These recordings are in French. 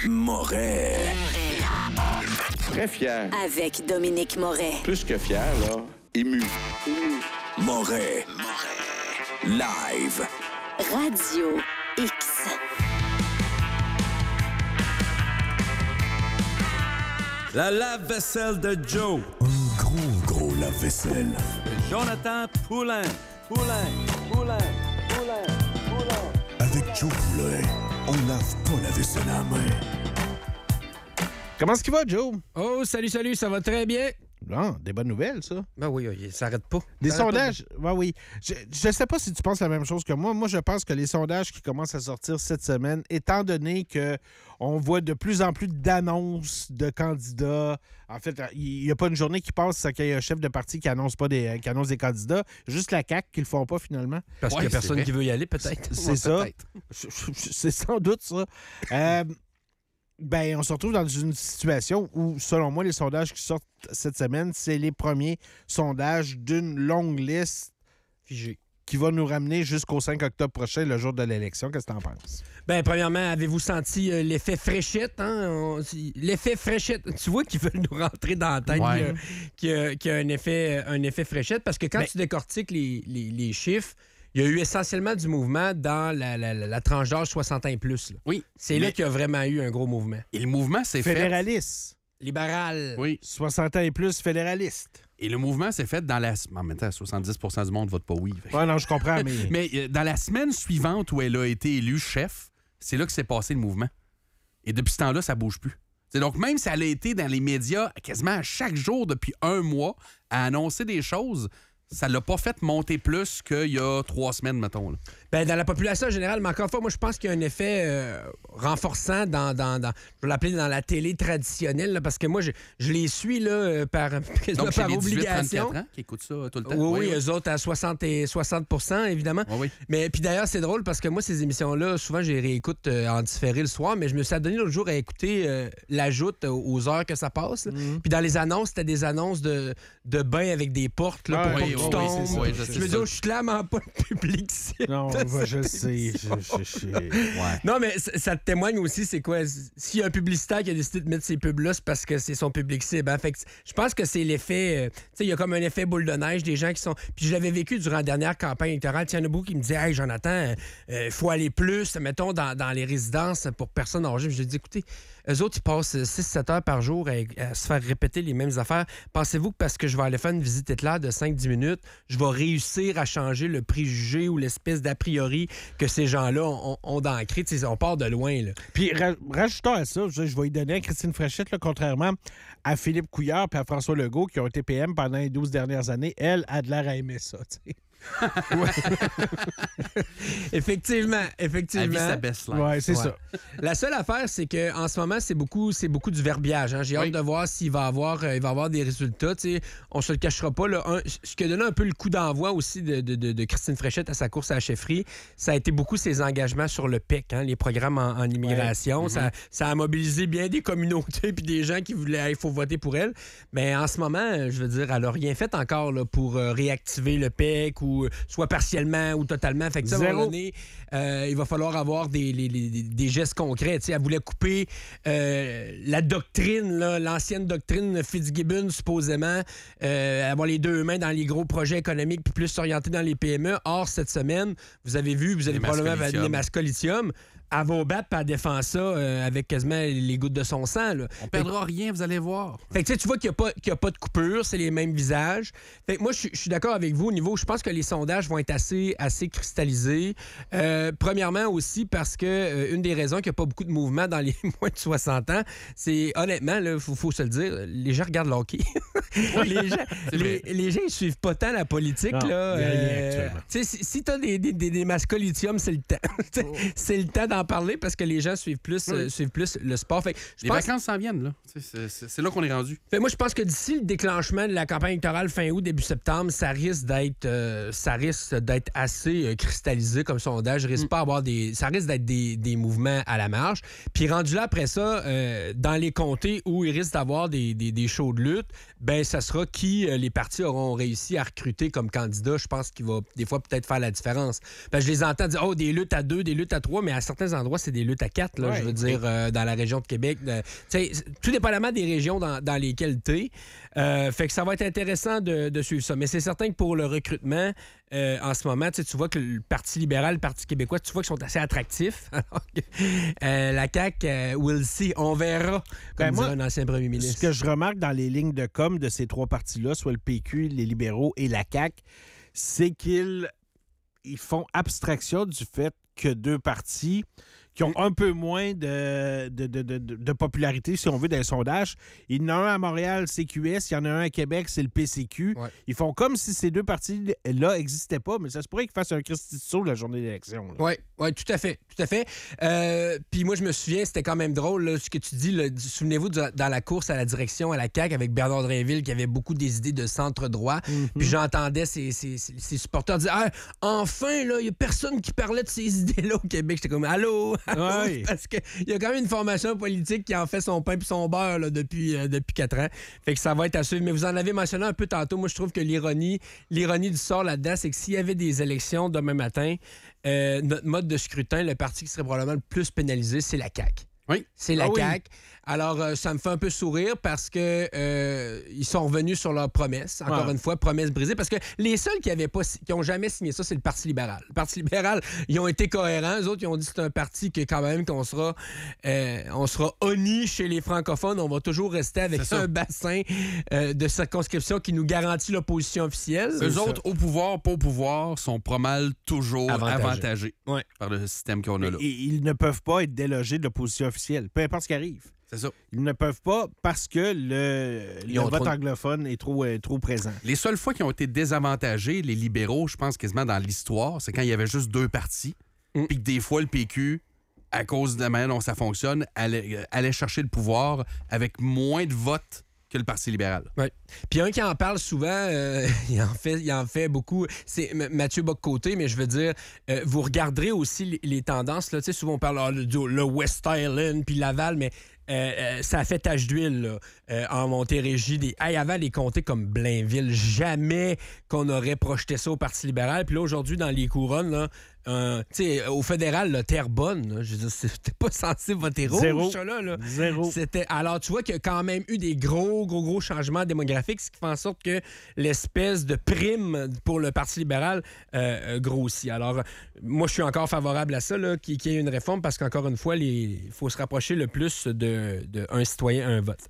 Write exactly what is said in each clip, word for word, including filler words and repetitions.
Moret. Très fier. Avec Dominique Moret. Plus que fier, là. Ému. Moret. Live. Radio X. La lave-vaisselle de Joe. Un gros, gros lave-vaisselle. Jonathan Poulain. Poulain. Poulain. Poulain. Poulain. Avec Joe Poulain, on lave pas la vaisselle à la main. Comment est-ce qu'il va, Joe? Oh, salut, salut, ça va très bien. Bon, des bonnes nouvelles, ça. Ben oui, oui, ça arrête pas. Des Ça arrête sondages, oui, oui. Je ne sais pas si tu penses la même chose que moi. Moi, je pense que les sondages qui commencent à sortir cette semaine, étant donné que on voit de plus en plus d'annonces de candidats. En fait, il n'y a pas une journée qui passe sans qu'il y ait un chef de parti qui annonce pas des, qui annonce des candidats. Juste la C A Q qui le font pas, finalement. Parce Ouais, qu'il n'y a c'est personne vrai. qui veut y aller, peut-être. C'est Ouais, ça. peut-être. C'est sans doute ça. Euh, ben, on se retrouve dans une situation où, selon moi, les sondages qui sortent cette semaine, c'est les premiers sondages d'une longue liste Figé. qui va nous ramener jusqu'au cinq octobre prochain, le jour de l'élection. Qu'est-ce que t'en penses? Ben, premièrement, avez-vous senti euh, l'effet fréchette? Hein? On- l'effet fréchette, tu vois qu'ils veulent nous rentrer dans la tête Ouais. qu'il y a- qu'il y a, qu'il y a un, effet, un effet fréchette, parce que quand Mais- tu décortiques les, les- les chiffres, il y a eu essentiellement du mouvement dans la, la- la- la tranche d'âge soixante ans et plus. là. Oui. C'est là mais- qu'il y a vraiment eu un gros mouvement. Et le mouvement s'est fait. Fédéraliste. Libéral. Oui. soixante ans et plus, fédéraliste. Et le mouvement s'est fait dans la. En même temps, soixante-dix pour cent du monde vote pas oui. Fait que- Ouais, non, je comprends, mais... Mais euh, dans la semaine suivante où elle a été élue chef, c'est là que s'est passé le mouvement. Et depuis ce temps-là, ça bouge plus. C'est donc, même si elle a été dans les médias quasiment à chaque jour depuis un mois à annoncer des choses, ça l'a pas fait monter plus qu'il y a trois semaines, mettons. Là. Ben, dans la population en général, mais encore une fois, moi, je pense qu'il y a un effet euh, renforçant dans, dans, dans- je vais l'appeler dans la télé traditionnelle, là, parce que moi, je, je les suis là, euh, par, quasiment Donc, chez par les dix-huit obligation. trente-quatre ans qui écoutent ça tout le temps. Oui, oui, eux autres à soixante et soixante pour cent, évidemment. Oui, oui. Mais puis d'ailleurs, c'est drôle parce que moi, ces émissions-là, souvent, je les réécoute euh, en différé le soir, mais je me suis adonné l'autre jour à écouter euh, l'ajoute aux heures que ça passe. là. Puis dans les annonces, c'était des annonces de, de bains avec des portes là, pour Ouais, pas oui, que tu oui, tombes. c'est ça. Oui, je je sais me dis, ça. oh, je suis clairement pas le public ici. Non, de ouais, je cette sais. Je, je, je- Ouais. Non, mais ça ça te témoigne aussi, c'est quoi? S'il y a un publicitaire qui a décidé de mettre ces pubs-là, c'est parce que c'est son public cible. Hein? Fait que je pense que c'est l'effet... euh, tu sais, il y a comme un effet boule de neige, des gens qui sont... Puis je l'avais vécu durant la dernière campagne électorale. Il y en a beaucoup qui me disaient « Hey, Jonathan, il euh, faut aller plus, mettons, dans, dans les résidences pour personnes âgées. » Je lui ai dit « Écoutez, eux autres, ils passent six sept heures par jour à, à se faire répéter les mêmes affaires. Pensez-vous que parce que je vais aller faire une visite éclair de cinq dix minutes, je vais réussir à changer le préjugé ou l'espèce d'a priori que ces gens-là ont, ont d'ancré? Tu sais, on part de loin, là. Puis, ra- rajoutons à ça, je, je vais y donner à Christine Fréchette, là, contrairement à Philippe Couillard et à François Legault, qui ont été P M pendant les douze dernières années. Elle a de l'air à aimer ça, tu sais. Effectivement, Elle effectivement. vit sa best life. Ouais, c'est Ouais. ça. La seule affaire, c'est qu'en ce moment, c'est beaucoup, c'est beaucoup du verbiage. hein. J'ai Oui. hâte de voir s'il va avoir, euh, il va avoir des résultats. Tu sais, on se le cachera pas. Là. Un- ce qui a donné un peu le coup d'envoi aussi de, de- de- de Christine Fréchette à sa course à la chefferie, ça a été beaucoup ses engagements sur le P E C, hein, les programmes en, en immigration. ça, ça a mobilisé bien des communautés puis des gens qui voulaient, il faut voter pour elle. Mais en ce moment, euh, je veux dire, elle n'a rien fait encore là, pour euh, réactiver le P E C ou euh, soit partiellement ou totalement. Fait que ça, à un moment Zéro. donné, euh, il va falloir avoir des, les- les- des- des gestes concrets. Tu sais, elle voulait couper euh, la doctrine, là, l'ancienne doctrine Fitzgibbon, supposément, euh, avoir les deux mains dans les gros projets économiques puis plus s'orienter dans les P M E. Or, cette semaine, vous avez vu, vous avez Les probablement masques au les masques au lithium. Elle va au bat puis elle défend ça euh, avec quasiment les gouttes de son sang. Là. On perdra rien, vous allez voir. Fait que tu sais, tu vois qu'il n'y a, pas- qu'il y a pas de coupure, c'est les mêmes visages. Fait que moi, je suis- je suis d'accord avec vous au niveau, je pense que les sondages vont être assez, assez cristallisés. Euh, premièrement aussi parce que euh, une des raisons qu'il n'y a pas beaucoup de mouvement dans les moins de soixante ans, c'est honnêtement, il faut, faut se le dire, les gens regardent le hockey. les, gens, C'est les, vrai. les gens, ils suivent pas tant la politique. Non, là. il y a rien Euh, actuellement. tu sais, si si tu as des, des, des, des mascots lithium, c'est le temps. T'sais, c'est le temps d'en parler parce que les gens suivent plus, euh, suivent plus le sport. Fait que je Les pense- vacances s'en viennent, là. C'est- C'est c'est- c'est là qu'on est rendu. fait, moi, je pense que d'ici le déclenchement de la campagne électorale fin août, début septembre, ça risque d'être euh, ça risque d'être assez euh, cristallisé comme sondage. Je risque pas avoir des. Ça risque d'être des, des mouvements à la marge. Puis rendu là après ça, euh, dans les comtés où il risque d'avoir des, des, des shows de lutte, ben ça sera qui euh, les partis auront réussi à recruter comme candidat. Je pense qu'il va des fois peut-être faire la différence. Ben, je les entends dire oh des luttes à deux, des luttes à trois, mais à certains certains endroits, c'est des luttes à quatre, là, Ouais. je veux dire, euh, dans la région de Québec. De, tu sais, tout dépendamment des régions dans, dans lesquelles tu es. Euh, fait que ça va être intéressant de, de suivre ça. Mais c'est certain que pour le recrutement, euh, en ce moment, tu sais, tu vois que le Parti libéral, le Parti québécois, tu vois qu'ils sont assez attractifs. Alors que euh, la C A Q, euh, we'll see, on verra, comme Ben, moi, dirait un ancien premier ministre. Ce que je remarque dans les lignes de com de ces trois partis-là, soit le P Q, les libéraux et la C A Q, c'est qu'ils ils font abstraction du fait que deux partis qui ont un peu moins de, de, de, de, de popularité, si on veut, dans les sondages. Il y en a un à Montréal, C Q S. Il y en a un à Québec, c'est le P C Q. Ouais. Ils font comme si ces deux partis-là n'existaient pas, mais ça se pourrait qu'ils fassent un Christy de saut la journée d'élection. là. Oui, ouais, tout à fait, tout à fait. Euh, Puis moi, je me souviens, c'était quand même drôle, là, ce que tu dis. Là, souvenez-vous, de- dans la course à la direction à la C A Q avec Bernard Drinville, qui avait beaucoup des idées de centre-droit. Puis j'entendais ses, ses, ses- ses supporters dire ah, « Enfin, là, il n'y a personne qui parlait de ces idées-là au Québec. » J'étais comme « Allô? Allô? Ouais. Parce qu'il y a quand même une formation politique qui en fait son pain puis son beurre là, depuis, euh, depuis quatre ans. Fait que ça va être à suivre. Mais vous en avez mentionné un peu tantôt. Moi, je trouve que l'ironie, l'ironie du sort là-dedans, c'est que s'il y avait des élections demain matin, euh, notre mode de scrutin, le parti qui serait probablement le plus pénalisé, c'est la C A Q. Oui. C'est la Ah oui. C A Q. Alors, euh, ça me fait un peu sourire parce que euh, ils sont revenus sur leurs promesses. Encore Ouais. une fois, promesses brisées. Parce que les seuls qui avaient pas, qui ont jamais signé ça, c'est le Parti libéral. Le Parti libéral, ils ont été cohérents. Eux autres, ils ont dit que c'est un parti que quand même qu'on sera, euh, on sera honni chez les francophones. On va toujours rester avec C'est ça. un bassin euh, de circonscription qui nous garantit l'opposition officielle. Eux autres, au pouvoir, pas au pouvoir, sont pas mal toujours Avantagés. avantagés Ouais. par le système qu'on a là. Et ils ne peuvent pas être délogés de l'opposition officielle, peu importe ce qui arrive. C'est ça. Ils ne peuvent pas parce que le, Ils le ont vote trop- anglophone est trop, euh, trop présent. Les seules fois qui ont été désavantagés, les libéraux, je pense quasiment dans l'histoire, c'est quand il y avait juste deux partis, Mm. puis que des fois, le P Q, à cause de la manière dont ça fonctionne, allait, euh, allait chercher le pouvoir avec moins de votes que le Parti libéral. Ouais. Puis un qui en parle souvent, euh, il, en fait, il en fait beaucoup, c'est M- Mathieu Bock-Côté, mais je veux dire, euh, vous regarderez aussi les, les tendances. Là, tu sais, souvent on parle ah, le, le West Island puis Laval, mais euh, euh, ça a fait tache d'huile là, euh, en Montérégie. Des... Hey, avant les comtés comme Blainville, jamais qu'on aurait projeté ça au Parti libéral. Puis là, aujourd'hui, dans les couronnes, là, euh, tu sais, au fédéral, là, Terrebonne, là, je veux dire, c'était pas censé voter rouge, Zéro. ça, là, là. Zéro. C'était... Alors, tu vois qu'il y a quand même eu des gros, gros, gros changements démographiques, ce qui fait en sorte que l'espèce de prime pour le Parti libéral euh, euh, grossit. Alors, euh, moi, je suis encore favorable à ça, là, qu'il, qu'il y ait une réforme, parce qu'encore une fois, il faut se rapprocher le plus de, de un citoyen, un vote.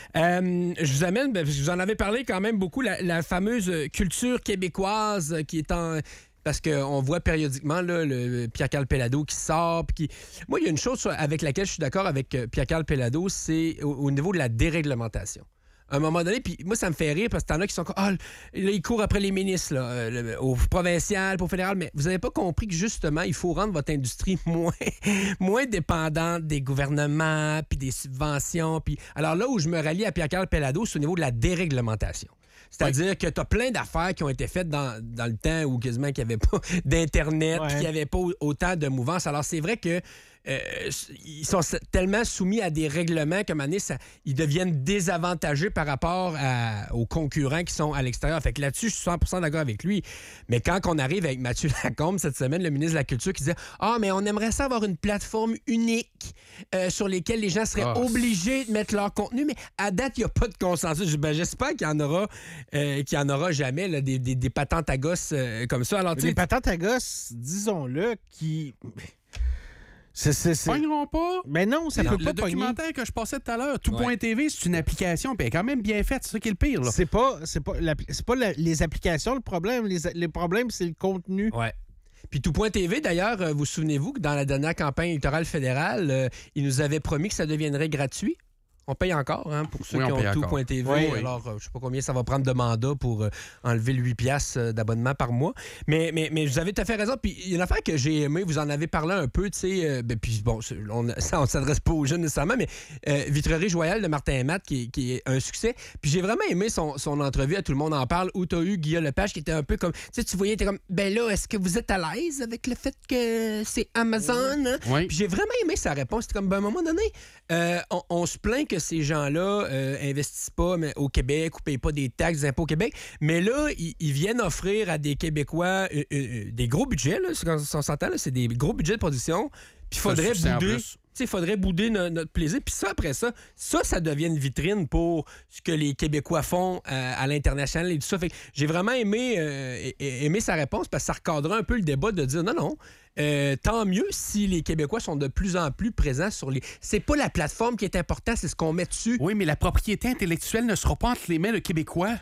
Euh, je vous amène, ben, je vous en avais parlé quand même beaucoup, la, la fameuse culture québécoise qui est en... Parce qu'on voit périodiquement là, le Pierre-Carl Pellado qui sort. Puis qui... Moi, il y a une chose sur- avec laquelle je suis d'accord avec euh, Pierre-Carl Pellado, c'est au, au niveau de la déréglementation. À un moment donné, puis moi, ça me fait rire parce que t'en as qui sont comme ah, là, ils courent après les ministres, là, euh, le- au provincial, au fédéral, mais vous n'avez pas compris que justement, il faut rendre votre industrie moins, moins dépendante des gouvernements, puis des subventions. Puis... Alors là où je me rallie à Pierre-Carl Pellado, c'est au niveau de la déréglementation. C'est-à-dire que tu as plein d'affaires qui ont été faites dans, dans le temps où quasiment qu'il n'y avait pas d'Internet, Ouais. qu'il n'y avait pas au- autant de mouvance. Alors, c'est vrai que euh, ils sont s- tellement soumis à des règlements qu'à un moment donné, ça- ils deviennent désavantagés par rapport à- aux concurrents qui sont à l'extérieur. Fait que là-dessus, je suis cent pour cent d'accord avec lui. Mais quand on arrive avec Mathieu Lacombe cette semaine, le ministre de la Culture, qui disait « Ah, mais on aimerait ça avoir une plateforme unique euh, sur laquelle les gens seraient Ah, obligés de mettre leur contenu. » Mais à date, il n'y a pas de consensus. Je- ben, j'espère qu'il y en aura, euh, qu'il y en aura jamais, là, des, des, des patentes à gosses euh, comme ça. Alors, tu Les sais, patentes à gosse, disons-le, qui... C'est, c'est, c'est... Pogneront pas. Mais non, ça Le- peut le pas pogner. documentaire que je passais tout à l'heure, tout Ouais. point T V, c'est une application, puis elle est quand même bien faite, c'est ça qui est le pire. Là. C'est pas, c'est pas, l'appli- c'est pas la- les applications le problème. Les, les problèmes, c'est le contenu. ouais. Puis tout point T V, d'ailleurs, euh, vous souvenez-vous que dans la dernière campagne électorale fédérale, euh, ils nous avaient promis que ça deviendrait gratuit. On paye encore, hein, pour ceux Oui, qui on ont paye tout encore. point T V. Oui, oui. Alors, euh, je sais pas combien ça va prendre de mandat pour euh, enlever le huit piastres euh, d'abonnement par mois. Mais, mais, mais vous avez tout à fait raison. Puis il y a une affaire que j'ai aimée, vous en avez parlé un peu, tu sais. euh, ben, puis bon, c'est- on, ça, on s'adresse pas aux jeunes nécessairement, mais euh, Vitrerie Joyal de Martin et Matt, qui, qui est un succès. Puis j'ai vraiment aimé son, son entrevue à Tout le monde en parle, où tu as eu Guillaume Lepage qui était un peu comme, tu sais, tu voyais, t'es comme, ben là, est-ce que vous êtes à l'aise avec le fait que c'est Amazon? hein? Oui. Puis j'ai vraiment aimé sa réponse. C'était comme, ben, à un moment donné, euh, on, on se plaint que ces gens-là euh, investissent pas mais, au Québec ou payent pas des taxes, des impôts au Québec. Mais là, ils, ils viennent offrir à des Québécois euh, euh, des gros budgets, là, c'est quand on s'entend, là, c'est des gros budgets de production. Puis il faudrait succès en bouder. plus. Il faudrait bouder no- notre plaisir. Puis ça, après ça, ça, ça devient une vitrine pour ce que les Québécois font euh, à l'international et tout ça. Fait que j'ai vraiment aimé, euh, aimé sa réponse parce que ça recadrait un peu le débat de dire non, non. Euh, tant mieux si les Québécois sont de plus en plus présents sur les... C'est pas la plateforme qui est importante, c'est ce qu'on met dessus. Oui, mais la propriété intellectuelle ne sera pas entre les mains de Québécois.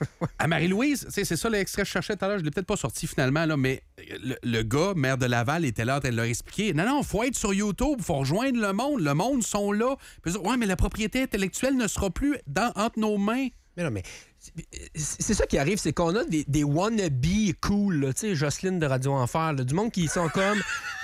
À Marie-Louise, c'est c'est ça l'extrait que je cherchais tout à l'heure, je l'ai peut-être pas sorti finalement, là, mais le, le gars, maire de Laval, était là en train de leur expliquer. Non, non, faut être sur YouTube, faut rejoindre le monde, le monde sont là. Puis, ouais, mais la propriété intellectuelle ne sera plus dans, entre nos mains. Mais non, mais c'est c'est ça qui arrive, c'est qu'on a des, des wannabes cool, là, tu sais, Jocelyne de Radio Enfer, là, du monde qui sont comme...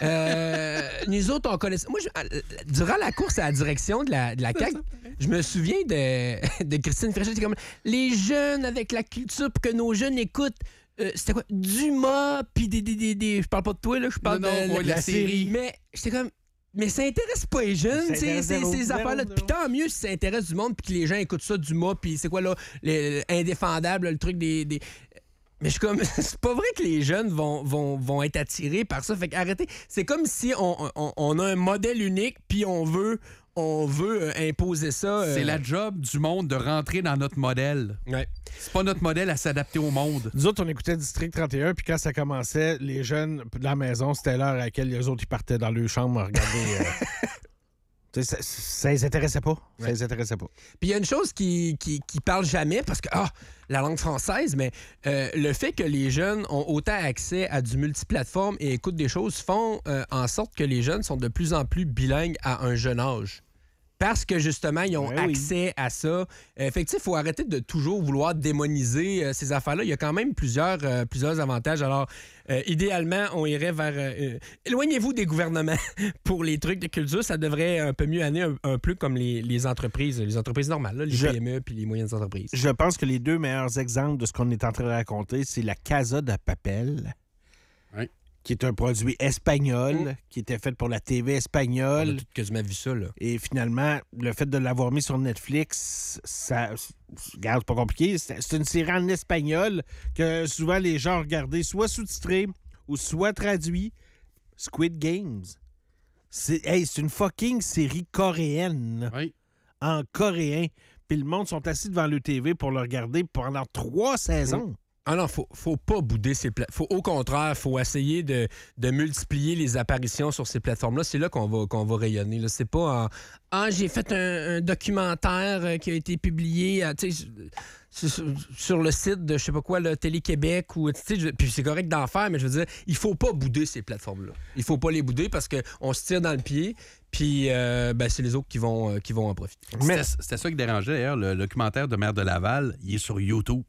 Euh, nous autres, on connaît... Moi, je- durant la course à la direction de la, de la C A Q, je me souviens de, de Christine Fréchette, qui était comme « Les jeunes avec la culture pour que nos jeunes écoutent... Euh, c'était quoi? Dumas, puis des, des, des, des... Je parle pas de toi, là, je parle Non, non, de ouais, la série. Mais j'étais comme... Mais ça intéresse pas les jeunes, Ça tu sais, intéresse ces, zéro, ces zéro, affaires-là. zéro. Puis tant mieux si ça intéresse du monde, puis que les gens écoutent ça du mât, puis c'est quoi, là, le, le indéfendable, le truc des... des... Mais je suis comme, c'est pas vrai que les jeunes vont, vont, vont être attirés par ça. Fait qu'arrêtez. C'est comme si on, on, on a un modèle unique, puis on veut, on veut euh, imposer ça. euh, C'est la job du monde de rentrer dans notre modèle. Ouais. C'est pas notre modèle à s'adapter au monde. Nous autres, on écoutait District trente et un, puis quand ça commençait, les jeunes de la maison, c'était l'heure à laquelle les autres ils partaient dans leur chambre à regarder. euh, tu sais, ça, ça les intéressait pas. Ça les intéressait pas. Puis il y a une chose qui, qui, qui parle jamais, parce que, ah, la langue française, mais euh, le fait que les jeunes ont autant accès à du multiplateforme et écoutent des choses font euh, en sorte que les jeunes sont de plus en plus bilingues à un jeune âge. Parce que justement, ils ont Ouais, oui. accès à ça. Euh, fait que, tu sais, il faut arrêter de toujours vouloir démoniser euh, ces affaires-là. Il y a quand même plusieurs, euh, plusieurs avantages. Alors, euh, idéalement, on irait vers... euh, euh, éloignez-vous des gouvernements pour les trucs de culture. Ça devrait un peu mieux aller un, un peu comme les, les entreprises, les entreprises normales, là, les Je- P M E puis les moyennes entreprises. Je pense que les deux meilleurs exemples de ce qu'on est en train de raconter, c'est la Casa de Papel, Oui. qui est un produit espagnol, Mm. qui était fait pour la T V On a espagnole. tout quasiment vu ça, là. Et finalement, le fait de l'avoir mis sur Netflix, ça. Regarde, c'est pas compliqué. C'est c'est une série en espagnol que souvent les gens regardaient soit sous-titré ou soit traduit. Squid Games. C'est hey, c'est une fucking série coréenne Oui. en coréen. Puis le monde sont assis devant le T V pour le regarder pendant trois saisons. Ah non, faut, faut pas bouder ces plateformes. Au contraire, faut essayer de, de multiplier les apparitions sur ces plateformes-là. C'est là qu'on va, qu'on va rayonner. Là. C'est pas en « Ah, j'ai fait un, un documentaire euh, qui a été publié à, tu sais, sur, sur- sur le site de, je sais pas quoi, là, Télé-Québec. » ou tu sais, je- Puis c'est correct d'en faire, mais je veux dire, il faut pas bouder ces plateformes-là. Il faut pas les bouder parce qu'on se tire dans le pied, puis euh, ben, c'est les autres qui vont, euh, qui vont en profiter. C'était c'était ça qui dérangeait d'ailleurs. Le documentaire de maire de Laval, il est sur YouTube.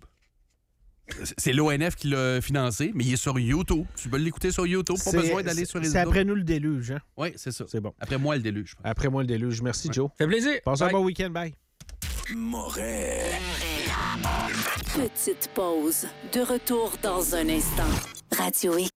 C'est l'O N F qui l'a financé, mais il est sur YouTube. Tu peux l'écouter sur YouTube, pas C'est- besoin d'aller sur les C'est réseaux. après nous le déluge. Hein? Oui, c'est ça. C'est bon. Après moi, le déluge. je pense. Après moi le déluge. Merci, Joe. Ça fait plaisir. Passe un Bye. bon week-end. Bye. Moret. Petite pause. De retour dans un instant. Radio X.